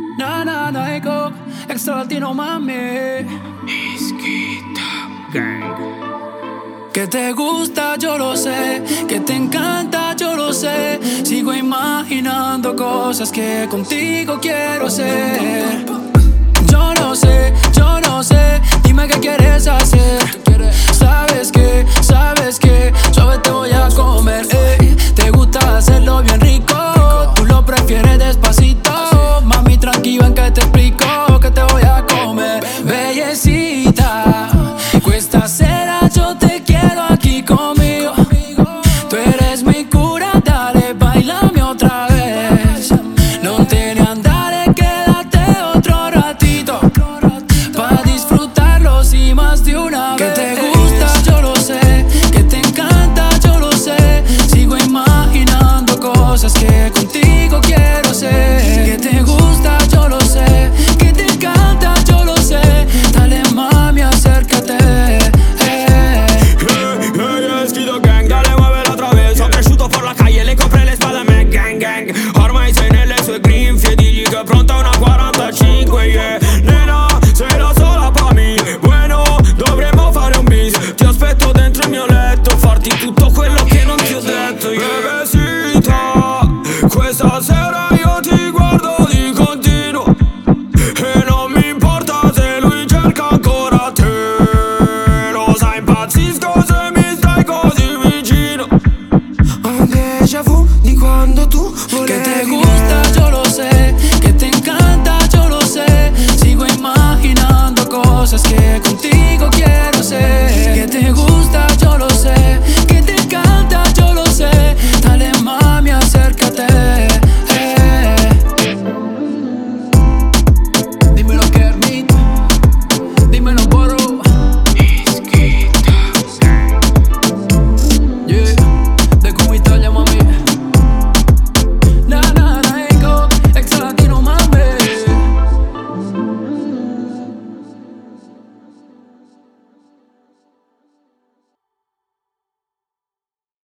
Na na na ego, extra latino mami. Que te gusta, yo lo sé. Que te encanta, yo lo sé. Sigo imaginando cosas que contigo quiero hacer. Yo no sé, dime qué quieres hacer. Sabes que